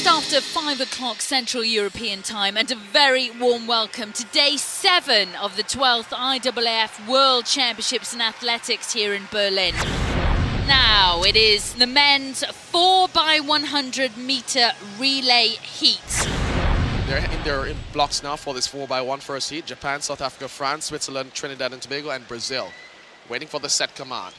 after 5 o'clock Central European time, and a very warm welcome to day 7 of the 12th IAAF World Championships in Athletics here in Berlin. Now it is the men's 4x100 meter relay heat. They're in blocks now for this 4x1 first heat. Japan, South Africa, France, Switzerland, Trinidad and Tobago and Brazil. Waiting for the set command.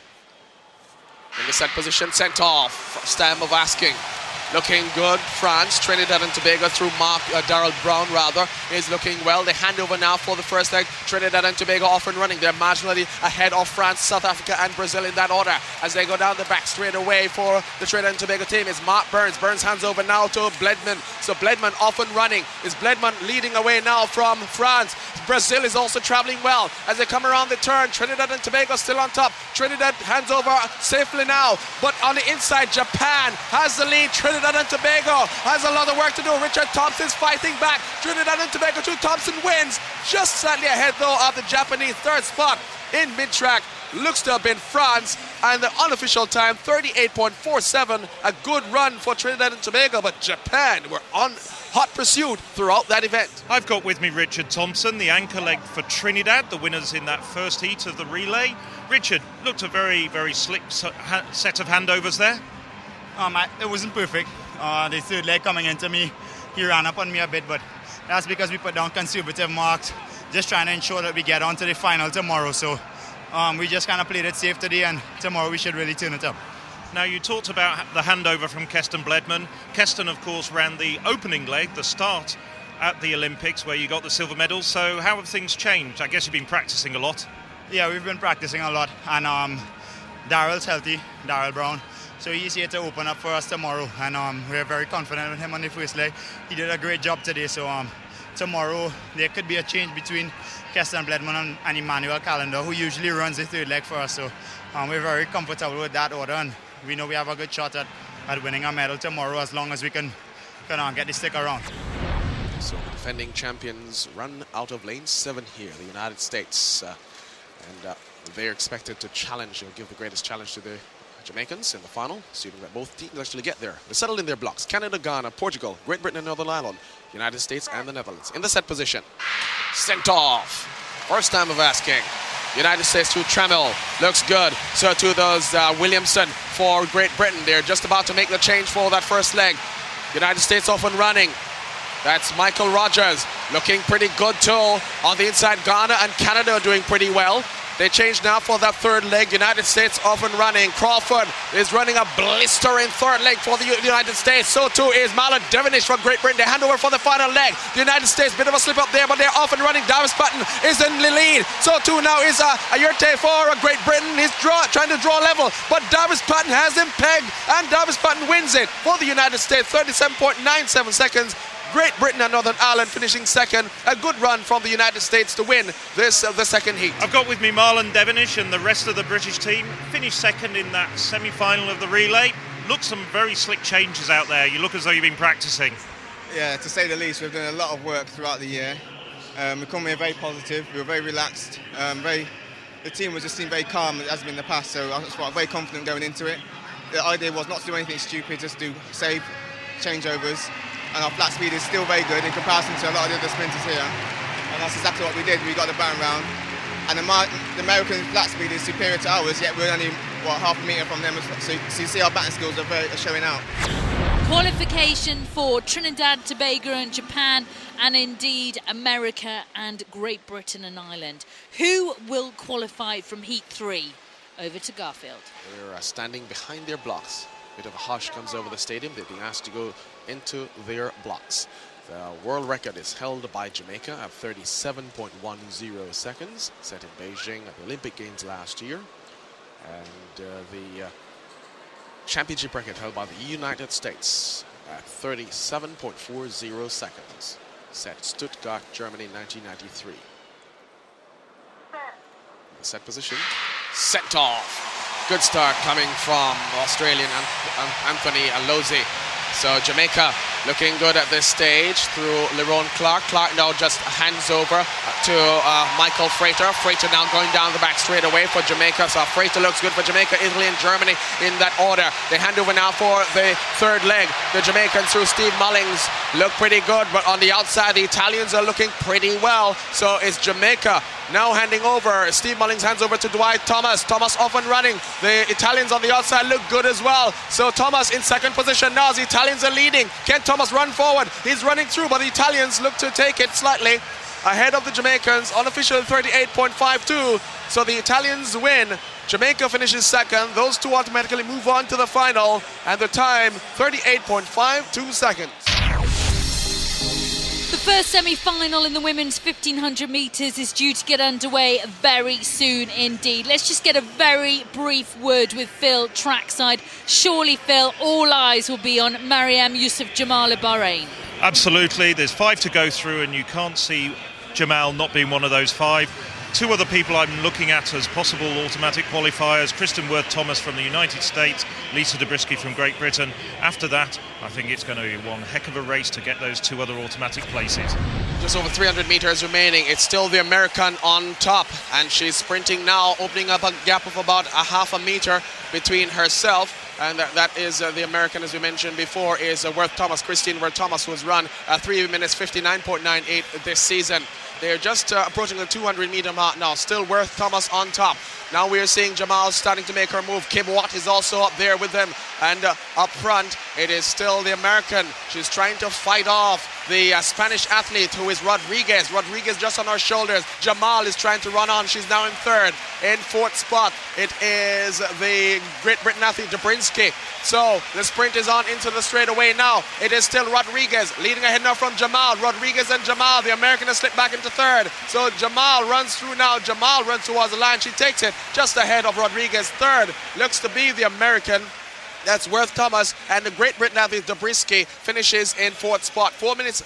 In the set position, sent off. Stam of asking. Looking good. France, Trinidad and Tobago through Darrell Brown is looking well. They hand over now for the first leg. Trinidad and Tobago off and running. They're marginally ahead of France, South Africa and Brazil in that order. As they go down the back straight away for the Trinidad and Tobago team is Mark Burns. Burns hands over now to Bledman. So Bledman off and running. Is Bledman leading away now from France. Brazil is also traveling well as they come around the turn. Trinidad and Tobago still on top. Trinidad hands over safely now. But on the inside, Japan has the lead. Trinidad and Tobago has a lot of work to do. Richard Thompson's fighting back. Trinidad and Tobago, Thompson wins. Just slightly ahead though of the Japanese third spot in mid-track. Looks to have been France, and the unofficial time 38.47. A good run for Trinidad and Tobago, but Japan were on hot pursuit throughout that event. I've got with me Richard Thompson, the anchor leg for Trinidad, the winners in that first heat of the relay. Richard, looked a very, very slick set of handovers there. It wasn't perfect. The third leg coming into me, he ran up on me a bit, but that's because we put down conservative marks, just trying to ensure that we get on to the final tomorrow. So we just kind of played it safe today, and tomorrow we should really turn it up. Now, you talked about the handover from Keston Bledman. Keston, of course, ran the opening leg, the start at the Olympics, where you got the silver medal. So how have things changed? I guess you've been practicing a lot. Yeah, we've been practicing a lot, and Darrell's healthy, Darrell Brown. So he's here to open up for us tomorrow, and we're very confident with him on the first leg. He did a great job today, so tomorrow there could be a change between Keston Bledman and Emmanuel Callender, who usually runs the third leg for us. So we're very comfortable with that order, and we know we have a good shot at winning a medal tomorrow as long as we can get the stick around. So the defending champions run out of lane 7 here, the United States, and they're expected to challenge, give the greatest challenge to the Jamaicans in the final, assuming that both teams actually get there. They're settled in their blocks. Canada, Ghana, Portugal, Great Britain and Northern Ireland, United States and the Netherlands. In the set position. Sent off. First time of asking. United States to Trammell. Looks good. So to those Williamson for Great Britain. They're just about to make the change for that first leg. United States off and running. That's Michael Rogers. Looking pretty good too. On the inside, Ghana and Canada are doing pretty well. They change now for that third leg. United States off and running. Crawford is running a blistering third leg for the United States. So too is Marlon Devonish from Great Britain. They hand over for the final leg. The United States, bit of a slip up there, but they're off and running. Davis Patton is in the lead. So too now is Ayurte for Great Britain. He's trying to draw level, but Davis Patton has him pegged, and Davis Patton wins it for the United States. 37.97 seconds. Great Britain and Northern Ireland finishing second. A good run from the United States to win this the second heat. I've got with me Marlon Devonish, and the rest of the British team finished second in that semi-final of the relay. Look, some very slick changes out there. You look as though you've been practicing. Yeah, to say the least, we've done a lot of work throughout the year. We come here very positive. We were very relaxed. The team just seemed very calm as it has been in the past. So I was very confident going into it. The idea was not to do anything stupid, just do safe changeovers. And our flat speed is still very good in comparison to a lot of the other sprinters here. And that's exactly what we did. We got the baton round. And the American flat speed is superior to ours, yet we're only, half a metre from them. So you see our batting skills are showing out. Qualification for Trinidad, Tobago and Japan, and indeed America and Great Britain and Ireland. Who will qualify from Heat 3? Over to Garfield. They're standing behind their blocks. Bit of a hush comes over the stadium. They've been asked to go into their blocks. The world record is held by Jamaica at 37.10 seconds, set in Beijing at the Olympic Games last year. And the championship record held by the United States at 37.40 seconds, set Stuttgart, Germany, 1993. The set position, sent off. Good start coming from Australian Anthony Alozi. So Jamaica looking good at this stage through Lerone Clark. Clark now just hands over to Michael Frater. Frater now going down the back straight away for Jamaica. So Frater looks good for Jamaica, Italy and Germany in that order. They hand over now for the third leg. The Jamaicans through Steve Mullings look pretty good, but on the outside the Italians are looking pretty well. So it's Jamaica now handing over. Steve Mullings hands over to Dwight Thomas. Thomas off and running. The Italians on the outside look good as well. So Thomas in second position now as the Italians are leading. Can Thomas run forward? He's running through, but the Italians look to take it slightly ahead of the Jamaicans. Unofficial 38.52. So the Italians win. Jamaica finishes second. Those two automatically move on to the final. And the time, 38.52 seconds. The first semi-final in the women's 1500 metres is due to get underway very soon indeed. Let's just get a very brief word with Phil trackside. Surely, Phil, all eyes will be on Mariam Yousaf Jamal of Bahrain. Absolutely. There's 5 to go through and you can't see Jamal not being one of those 5. 2 other people I'm looking at as possible automatic qualifiers: Kristen Worth-Thomas from the United States, Lisa Dobrisky from Great Britain. After that, I think it's going to be one heck of a race to get those 2 other automatic places. Just over 300 meters remaining. It's still the American on top, and she's sprinting now, opening up a gap of about a half a meter between herself. And that is the American, as we mentioned before, is Worth-Thomas, Christine Worth-Thomas, who has run 3 minutes 59.98 this season. They're just approaching the 200-meter mark now. Still Worth-Thomas on top. Now we are seeing Jamal starting to make her move. Kim Watt is also up there with them. And up front, it is still the American. She's trying to fight off the Spanish athlete, who is Rodriguez. Rodriguez just on her shoulders. Jamal is trying to run on. She's now in third. In fourth spot, it is the Great Britain athlete, Dobrinski. So the sprint is on into the straightaway now. It is still Rodriguez leading ahead now from Jamal. Rodriguez and Jamal. The American has slipped back into third. So Jamal runs through now. Jamal runs towards the line. She takes it just ahead of Rodriguez. Third looks to be the American. That's Worth-Thomas, and the Great Britain athlete Dobrisky finishes in fourth spot. 4 minutes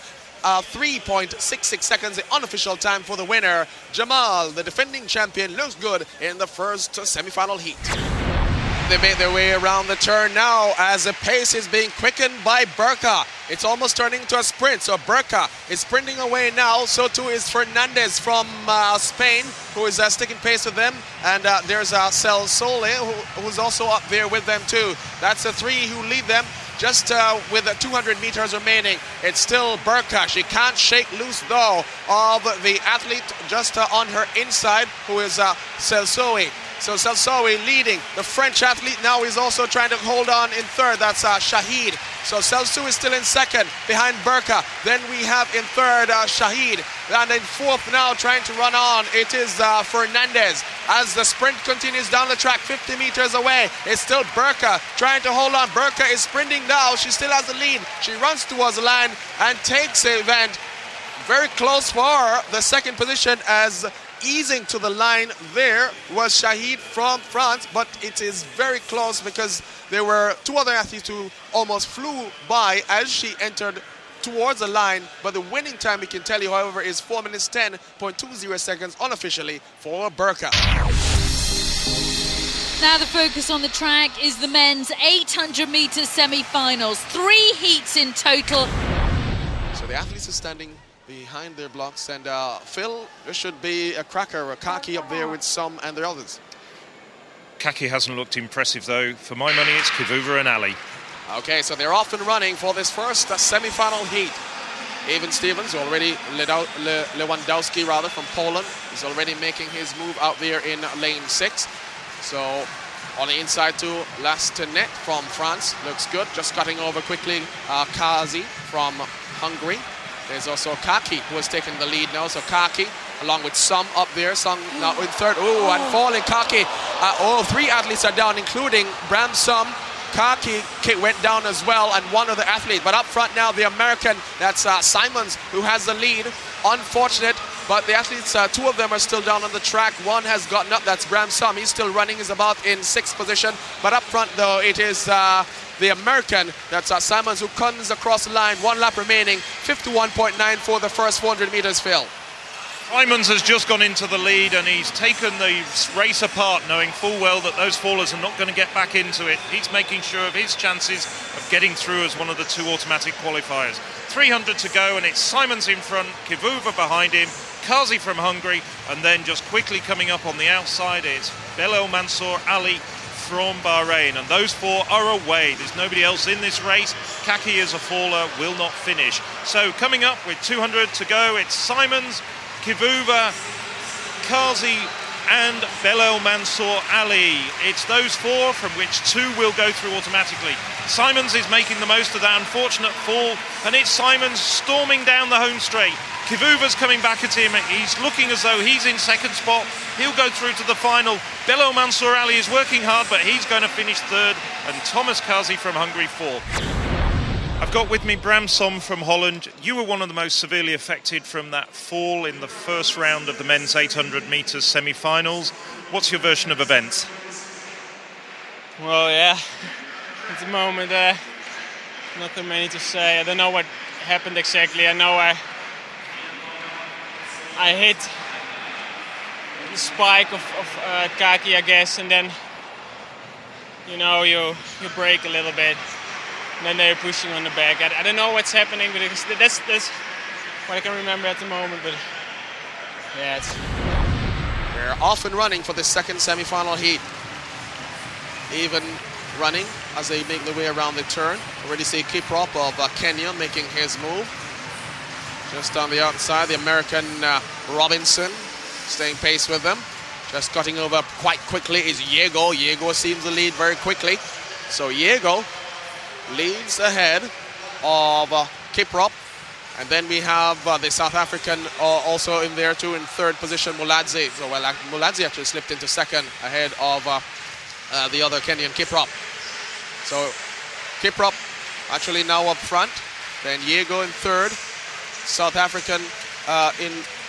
3.66 seconds, the unofficial time for the winner. Jamal, the defending champion, looks good in the first semi-final heat. They made their way around the turn now as the pace is being quickened by Burka. It's almost turning into a sprint. So Burka is sprinting away now. So too is Fernandez from Spain, who is sticking pace with them. And there's Cel Sole, who's also up there with them too. That's the 3 who lead them. Just with 200 meters remaining, it's still Burka. She can't shake loose, though, of the athlete just on her inside, who is Cel Sole. So Cel Sole leading. The French athlete now is also trying to hold on in third. That's Shahid. So Cel Sole is still in second behind Burka. Then we have in third Shahid. And in fourth now trying to run on, it is Fernandez. As the sprint continues down the track 50 meters away, it's still Burka trying to hold on. Burka is sprinting now. She still has the lead. She runs towards the line and takes the event. Very close for the second position, as easing to the line there was Shahid from France, but it is very close because there were 2 other athletes who almost flew by as she entered towards the line. But the winning time, we can tell you, however, is 4 minutes 10.20 seconds unofficially for Burka. Now the focus on the track is the men's 800 metres semi-finals. 3 heats in total. So the athletes are standing behind their blocks, and Phil, there should be a cracker, a Kaki up there with some and the others. Kaki hasn't looked impressive though. For my money, it's Kivuva and Ali. Okay, so they're off and running for this first semi-final heat. Evan Stevens already, Lewandowski rather, from Poland, is already making his move out there in lane 6. So on the inside to Lastenet from France, looks good. Just cutting over quickly Kazi from Hungary. There's also Kaki, who has taken the lead now. So Kaki, along with some up there, some now in third. Oh, and falling Kaki. 3 athletes are down, including Bram Sum. Kaki went down as well, and one other athlete. But up front now, the American, that's Simons, who has the lead. Unfortunate, but the athletes, 2 of them are still down on the track. One has gotten up, that's Bram Sum. He's still running, he's about in 6th position. But up front, though, it is the American, that's Simons, who comes across the line. 1 lap remaining, 51.9 for the first 400 meters, Phil. Simons has just gone into the lead and he's taken the race apart, knowing full well that those fallers are not going to get back into it. He's making sure of his chances of getting through as one of the 2 automatic qualifiers. 300 to go, and it's Simons in front, Kivuva behind him, Kazi from Hungary, and then just quickly coming up on the outside, it's Belal Mansour Ali from Bahrain, and those 4 are away. There's nobody else in this race. Kaki is a faller, will not finish. So coming up with 200 to go, it's Simons, Kivuva, Kazi and Belal Mansour Ali. It's those 4 from which 2 will go through automatically. Simons is making the most of that unfortunate fall, and it's Simons storming down the home straight. Kivuva's coming back at him. He's looking as though he's in second spot. He'll go through to the final. Belal Mansour Ali is working hard, but he's going to finish 3rd, and Thomas Kazi from Hungary 4th. I've got with me Bram Som from Holland. You were one of the most severely affected from that fall in the first round of the men's 800 metres semi-finals. What's your version of events? Well, yeah, at the moment, nothing many to say. I don't know what happened exactly. I know I hit the spike of Kaki, I guess, and then you break a little bit. And then they're pushing on the back. I don't know what's happening, but that's what I can remember at the moment. But yeah, We're off and running for the second semi-final heat. Even running as they make their way around the turn. Already see Kiprop of Kenya making his move. Just on the outside, the American Robinson staying pace with them. Just cutting over quite quickly is Yego. Yego seems to lead very quickly. So Yego leads ahead of Kiprop, and then we have the South African also in there too in 3rd position, Muladzi. So Muladzi actually slipped into 2nd ahead of the other Kenyan, Kiprop. So Kiprop actually now up front, then Yego in 3rd, South African in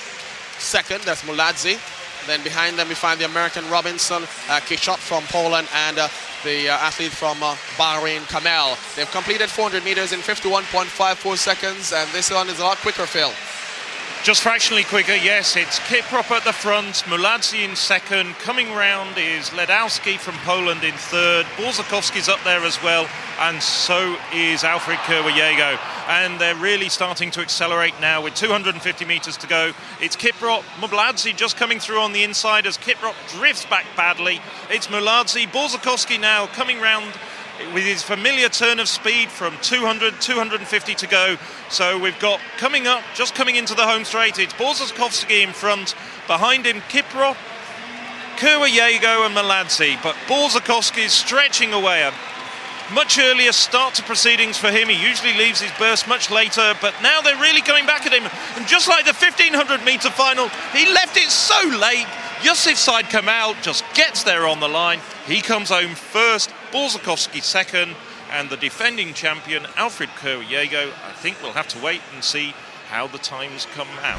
2nd, that's Muladzi. Then behind them we find the American Robinson, Kishot from Poland, and the athlete from Bahrain, Kamel. They've completed 400 meters in 51.54 seconds, and this one is a lot quicker, Phil. Just fractionally quicker, yes. It's Kiprop at the front, Muladzi in 2nd. Coming round is Ledowski from Poland in 3rd. Borzakowski's up there as well, and so is Alfred Kerwayego. And they're really starting to accelerate now with 250 meters to go. It's Kiprop, Muladzi just coming through on the inside as Kiprop drifts back badly. It's Muladzi, Borzakowski now coming round with his familiar turn of speed from 200, 250 to go. So we've got coming up, just coming into the home straight, it's Borzakowski in front. Behind him, Kiprop, Kerwayego and Muladzi. But Borzakowski is stretching away. A much earlier start to proceedings for him. He usually leaves his burst much later, but now they're really coming back at him. And just like the 1500 meter final, he left it so late. Yusuf Said Kamal just gets there on the line. He comes home first, Borzakowski 2nd, and the defending champion, Alfred Kerwayego, I think we'll have to wait and see how the times come out.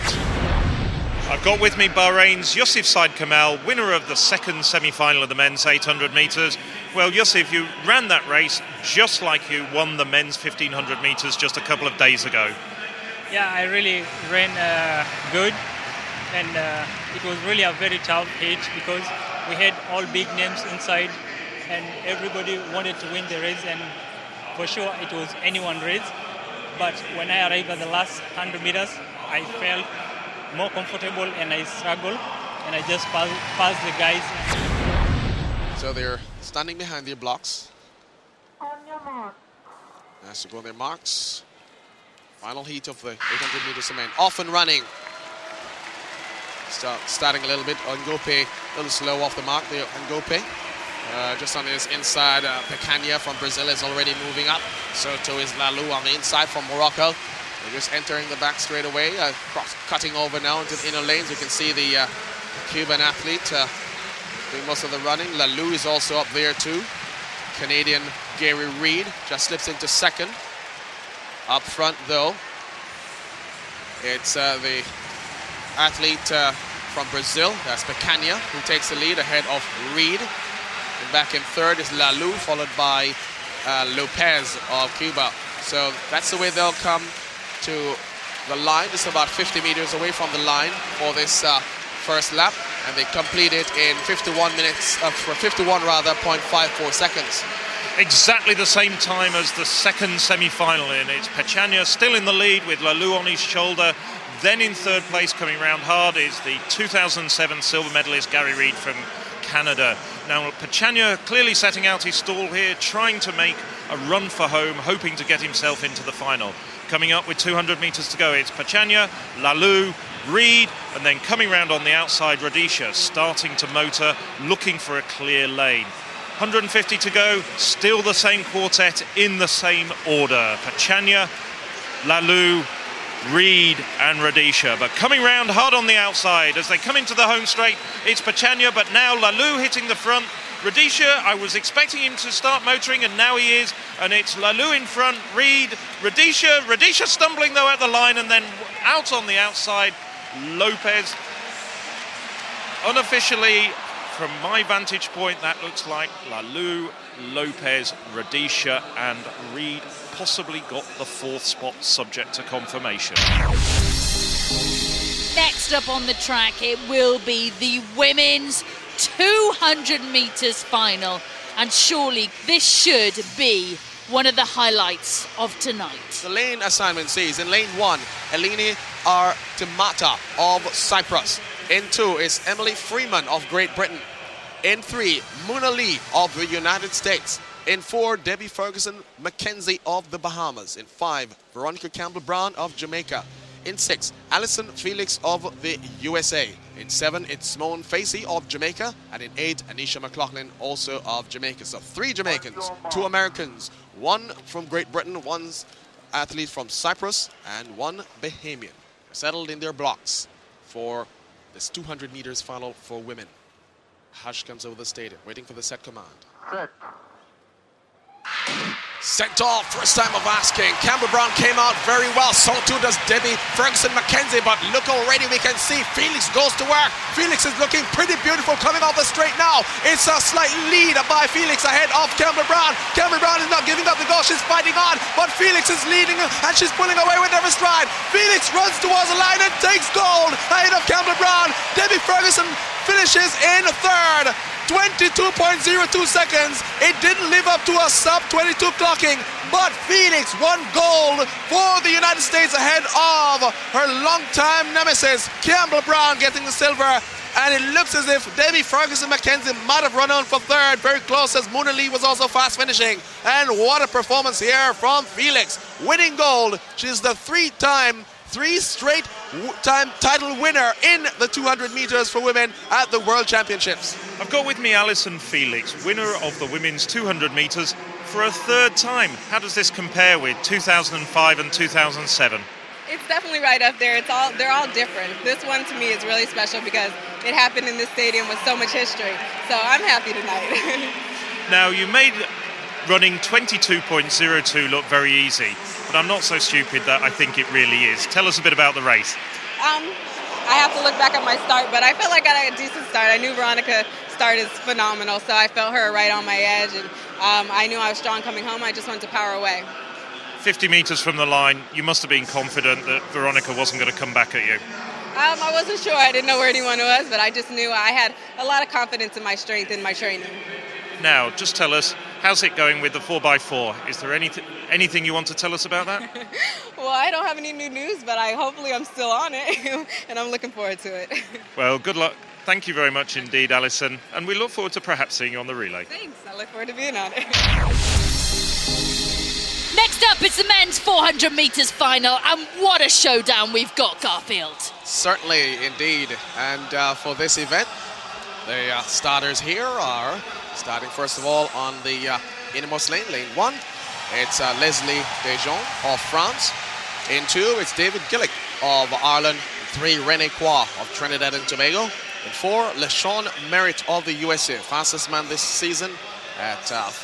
I've got with me Bahrain's Yusuf Said Kamal, winner of the 2nd semi-final of the men's 800 metres. Well, Yusuf, you ran that race just like you won the men's 1500 metres just a couple of days ago. Yeah, I really ran good, and it was really a very tough heat because we had all big names inside, and everybody wanted to win the race, and for sure it was anyone's race. But when I arrived at the last 100 meters, I felt more comfortable and I struggled, and I just passed the guys. So they're standing behind their blocks. On your mark. Has to go on their marks. Final heat of the 800 meter cement. Off and running. Starting a little bit. Ngope a little slow off the mark there. Ngope. Just on his inside. Pecania from Brazil is already moving up. So too is Lalou on the inside from Morocco. They're just entering the back straight away. Cutting over now into the inner lanes. You can see the Cuban athlete doing most of the running. Lalou is also up there too. Canadian Gary Reed just slips into 2nd. Up front though, it's the athlete from Brazil, that's Pecania, who takes the lead ahead of Reed. And back in 3rd is Lalou, followed by Lopez of Cuba. So that's the way they'll come to the line. It's about 50 meters away from the line for this first lap, and they completed in 51.54 seconds. Exactly the same time as the second semi-final in. It's Pechania still in the lead with Lalou on his shoulder. Then in third place, coming round hard, is the 2007 silver medalist Gary Reid from Canada. Now Pechania clearly setting out his stall here, trying to make a run for home, hoping to get himself into the final. Coming up with 200 metres to go, it's Pechania, Lalou, Reid, and then coming round on the outside, Rudisha starting to motor, looking for a clear lane. 150 to go, still the same quartet in the same order. Pechania, Lalou, Reid and Rudisha, but coming round hard on the outside as they come into the home straight. It's Pechania, but now Lalou hitting the front. Rudisha, I was expecting him to start motoring, and now he is, and it's Lalou in front, Reid, Rudisha stumbling though at the line, and then out on the outside, Lopez. Unofficially, from my vantage point, that looks like Lalou, Lopez, Rudisha and Reid possibly got the fourth spot, subject to confirmation. Next up on the track, it will be the women's 200 metres final, and surely this should be one of the highlights of tonight. The lane assignment sees in lane 1, Eleni Artemata of Cyprus. In 2 is Emily Freeman of Great Britain. In 3, Muna Lee of the United States. In 4, Debbie Ferguson McKenzie of the Bahamas. In 5, Veronica Campbell-Brown of Jamaica. In 6, Alison Felix of the USA. In 7, it's Simone Facey of Jamaica. And in 8, Anisha McLaughlin, also of Jamaica. So 3 Jamaicans, 2 Americans, 1 from Great Britain, 1 athlete from Cyprus, and 1 Bahamian. Settled in their blocks for this 200 meters final for women. Hush comes over the stadium, waiting for the set command. Sent off, first time of asking. Campbell-Brown came out very well, so too does Debbie Ferguson McKenzie, but look already, we can see Felix goes to work. Felix is looking pretty beautiful coming off the straight now. It's a slight lead by Felix ahead of Campbell-Brown. Campbell-Brown is not giving up the goal, she's fighting on, but Felix is leading and she's pulling away with every stride. Felix runs towards the line and takes gold ahead of Campbell-Brown. Debbie Ferguson finishes in third. 22.02 seconds. It didn't live up to a sub 22 clocking, but Felix won gold for the United States ahead of her longtime nemesis Campbell-Brown getting the silver. And it looks as if Debbie Ferguson McKenzie might have run on for third, very close, as Muna Lee was also fast finishing. And what a performance here from Felix, winning gold. She's the three straight time title winner in the 200 meters for women at the World Championships. I've got with me Alison Felix, winner of the women's 200 meters for a third time. How does this compare with 2005 and 2007? It's definitely right up there. They're all different. This one to me is really special because it happened in this stadium with so much history. So I'm happy tonight. Now, you made running 22.02 look very easy, but I'm not so stupid that I think it really is. Tell us a bit about the race. I have to look back at my start, but I felt like I got a decent start. I knew Veronica's start is phenomenal, so I felt her right on my edge, and I knew I was strong coming home. I just wanted to power away. 50 metres from the line, you must have been confident that Veronica wasn't going to come back at you. I wasn't sure. I didn't know where anyone was, but I just knew I had a lot of confidence in my strength and my training. Now, just tell us, how's it going with the 4x4? Is there anything you want to tell us about that? Well, I don't have any new news, but hopefully I'm still on it, and I'm looking forward to it. Well, good luck. Thank you very much indeed, Alison, and we look forward to perhaps seeing you on the relay. Thanks. I look forward to being on it. Next up, it's the men's 400 metres final, and what a showdown we've got, Garfield. Certainly, indeed. And for this event, the starters here are starting first of all on the innermost lane, lane 1. It's Leslie Dejean of France. In 2, it's David Gillick of Ireland. In 3, René Croix of Trinidad and Tobago. In 4, LeSean Merritt of the USA, fastest man this season at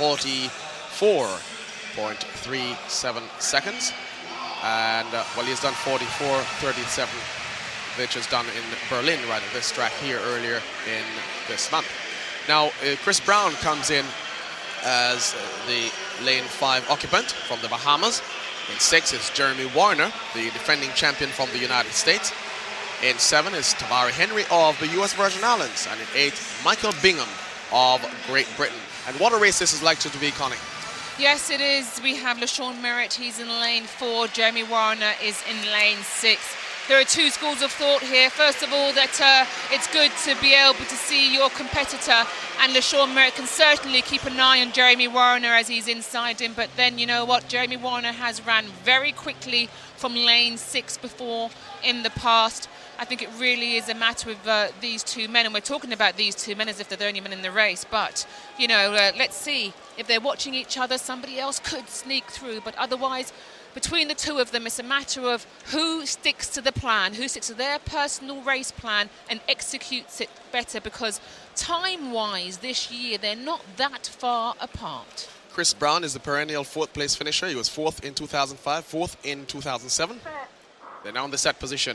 44.37 seconds. And he's done 44.37, which is done in Berlin, right at this track here earlier in this month. Now, Chris Brown comes in as the lane 5 occupant from the Bahamas. In 6 is Jeremy Warner, the defending champion from the United States. In 7 is Tabari Henry of the US Virgin Islands. And in 8, Michael Bingham of Great Britain. And what a race this is likely to be, Connie. Yes, it is. We have LaShawn Merritt. He's in lane 4. Jeremy Warner is in lane 6. There are two schools of thought here. First of all, that it's good to be able to see your competitor, and LaShawn Merritt can certainly keep an eye on Jeremy Warner as he's inside him. But then, you know what? Jeremy Warner has ran very quickly from lane 6 before in the past. I think it really is a matter of these two men, and we're talking about these two men as if they're the only men in the race. But, you know, let's see. If they're watching each other, somebody else could sneak through. But otherwise, between the two of them, it's a matter of who sticks to the plan, who sticks to their personal race plan and executes it better, because time-wise this year, they're not that far apart. Chris Brown is the perennial 4th place finisher. He was 4th in 2005, 4th in 2007. They're now in the set position.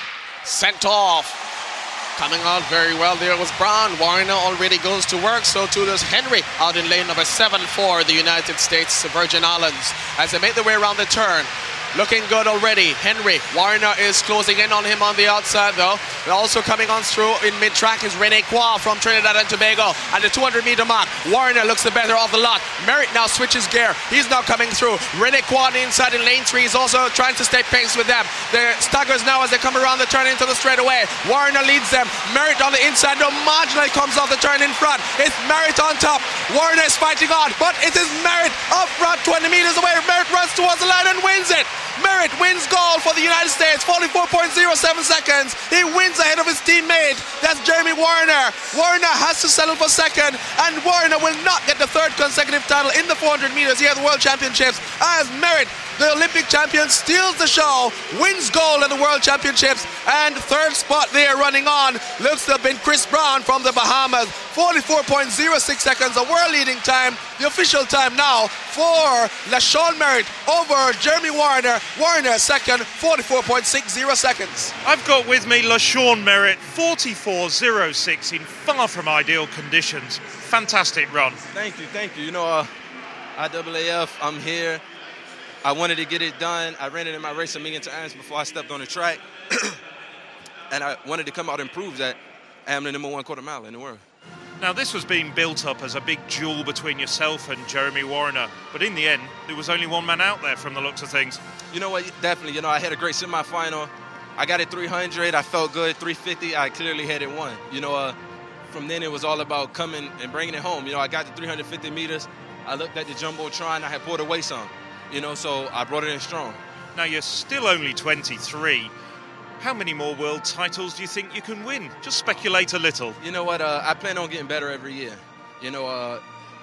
Sent off. Coming out very well there was Brown. Warner already goes to work, so too does Henry out in lane number 7 for the United States Virgin Islands as they make their way around the turn. Looking good already. Henry. Warner is closing in on him on the outside though. And also coming on through in mid-track is Rene Kwa from Trinidad and Tobago. At the 200-meter mark, Warner looks the better of the lot. Merritt now switches gear. He's now coming through. Rene Kwa on the inside in lane 3 is also trying to stay pace with them. The staggers now as they come around the turn into the straightaway. Warner leads them. Merritt on the inside though marginally comes off the turn in front. It's Merritt on top. Warner is fighting on, but it is Merritt up front 20 meters away. Merritt runs towards the line and wins it. Merritt wins gold for the United States, 44.07 seconds. He wins ahead of his teammate. That's Jeremy Warner. Warner has to settle for second, and Warner will not get the 3rd consecutive title in the 400 meters here at the World Championships as Merritt, the Olympic champion, steals the show, wins gold at the World Championships, and 3rd spot there running on looks to have been Chris Brown from the Bahamas. 44.06 seconds, a world leading time. The official time now for LaShawn Merritt over Jeremy Warner. Warner second, 44.60 seconds. I've got with me LaShawn Merritt, 44.06 in far from ideal conditions. Fantastic run. Thank you. You know, IAAF, I'm here. I wanted to get it done. I ran it in my race a million times before I stepped on the track. And I wanted to come out and prove that I am the #1 quarter mile in the world. Now, this was being built up as a big duel between yourself and Jeremy Warner, but in the end, there was only one man out there from the looks of things. You know what? Definitely. You know, I had a great semifinal. I got it 300. I felt good. 350. I clearly had it won. You know, from then it was all about coming and bringing it home. You know, I got the 350 meters. I looked at the Jumbotron. I had pulled away some. You know, so I brought it in strong. Now, you're still only 23. How many more world titles do you think you can win? Just speculate a little. You know what? I plan on getting better every year. You know,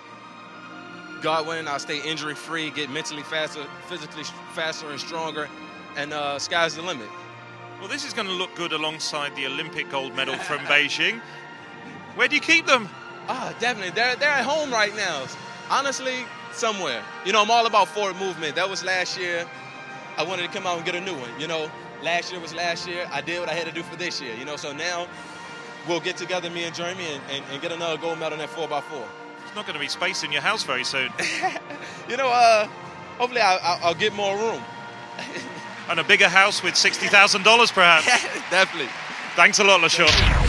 God willing, I'll stay injury-free, get mentally faster, physically faster and stronger, and sky's the limit. Well, this is going to look good alongside the Olympic gold medal from Beijing. Where do you keep them? Definitely. They're at home right now. Honestly, somewhere. You know, I'm all about forward movement. That was last year. I wanted to come out and get a new one, you know. Last year was last year. I did what I had to do for this year, you know. So now we'll get together, me and Jeremy, and get another gold medal in that 4x4. There's not going to be space in your house very soon. You know, hopefully I'll get more room. And a bigger house with $60,000 perhaps. Definitely. Thanks a lot, LaShawn.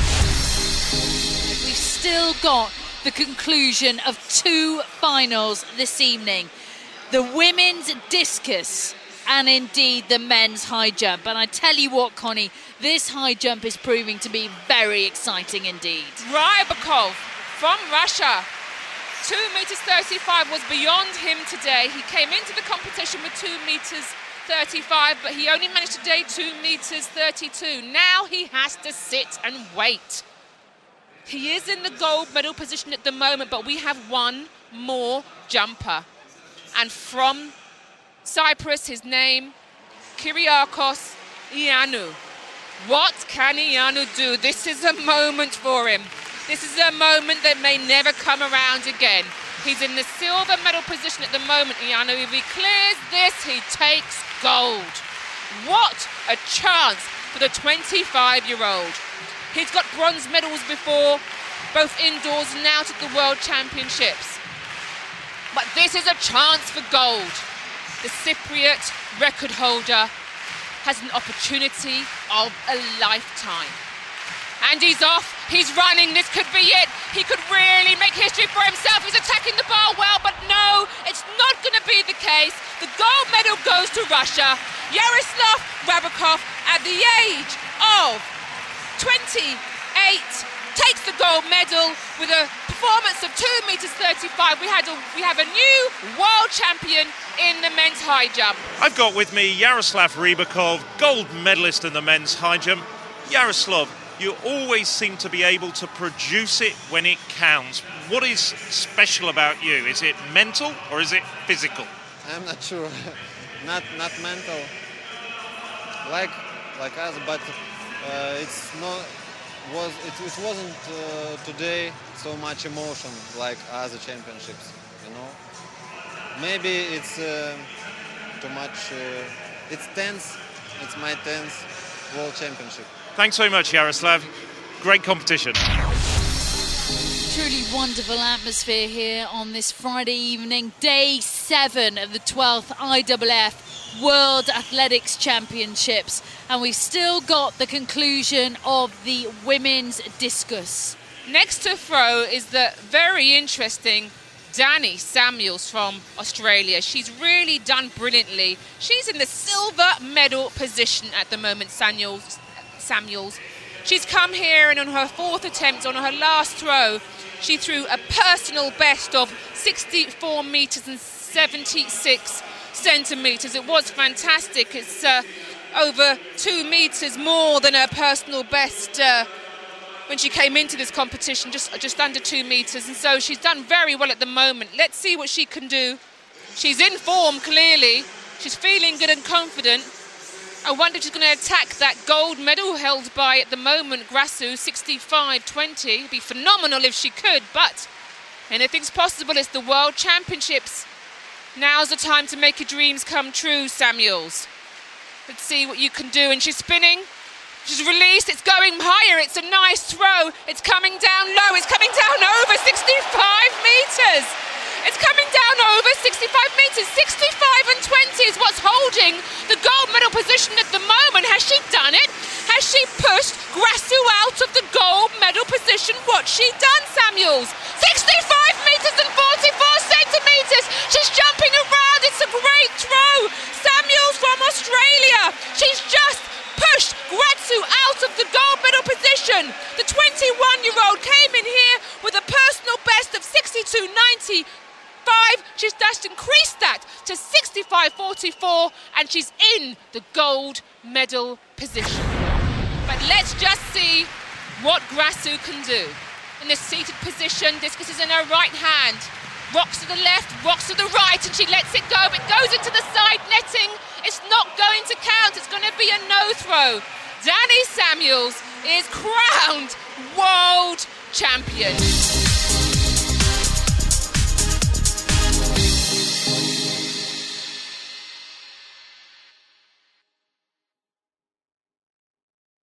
We've still got the conclusion of 2 finals this evening. The women's discus and indeed the men's high jump. And I tell you what, Connie, this high jump is proving to be very exciting indeed. Rybakov from Russia. 2 meters 35 was beyond him today. He came into the competition with 2 meters 35, but he only managed today 2 meters 32. Now he has to sit and wait. He is in the gold medal position at the moment, but we have one more jumper. And from Cyprus, his name, Kyriakos Ioannou. What can Ioannou do? This is a moment for him. This is a moment that may never come around again. He's in the silver medal position at the moment, Ioannou. If he clears this, he takes gold. What a chance for the 25-year-old. He's got bronze medals before, both indoors and out at the World Championships. But this is a chance for gold. the Cypriot record holder, has an opportunity of a lifetime. And he's off, he's running, this could be it. He could really make history for himself. He's attacking the bar well, but no, it's not going to be the case. The gold medal goes to Russia. Yaroslav Rybakov, at the age of 28, takes the gold medal with a performance of 2 meters 35. We have a new world champion in the men's high jump. I've got with me Yaroslav Rybakov, gold medalist in the men's high jump. Yaroslav, you always seem to be able to produce it when it counts. What is special about you? Is it mental or is it physical? I'm not sure. not mental. Like us, but it wasn't today so much emotion like other championships, you know. Maybe it's too much. It's tense. It's my 10th World Championship. Thanks very much, Yaroslav. Great competition. Truly wonderful atmosphere here on this Friday evening, day 7 of the 12th IAAF World Athletics Championships, and we've still got the conclusion of the women's discus. Next to throw is the very interesting Dani Samuels from Australia. She's really done brilliantly. She's in the silver medal position at the moment, Samuels. She's come here, and on her 4th attempt, on her last throw, she threw a personal best of 64 meters and 76 centimeters. It was fantastic. It's over 2 meters more than her personal best when she came into this competition, just under 2 meters. And so she's done very well at the moment. Let's see what she can do. She's in form, clearly. She's feeling good and confident. I wonder if she's going to attack that gold medal held by, at the moment, Grasu, 65.20. It'd be phenomenal if she could, but anything's possible. It's the World Championships. Now's the time to make your dreams come true, Samuels. Let's see what you can do. And she's spinning. She's released. It's going higher. It's a nice throw. It's coming down low. It's coming down over 65 metres. It's coming down over 65 metres. 65.20 is what's holding the gold medal position at the moment. Has she done it? Has she pushed Grasu out of the gold medal position? What's she done, Samuels? 65 metres and 44 centimetres. She's jumping around. It's a great throw. Samuels from Australia. She's just pushed Grasu out of the gold medal position. The 21-year-old came in here with a personal best of 62.95. She's just increased that to 65.44, and she's in the gold medal position. But let's just see what Grasu can do. In the seated position, discus is in her right hand. Rocks to the left, rocks to the right, and she lets it go. It goes into the side netting. It's not going to count. It's going to be a no throw. Dani Samuels is crowned world champion.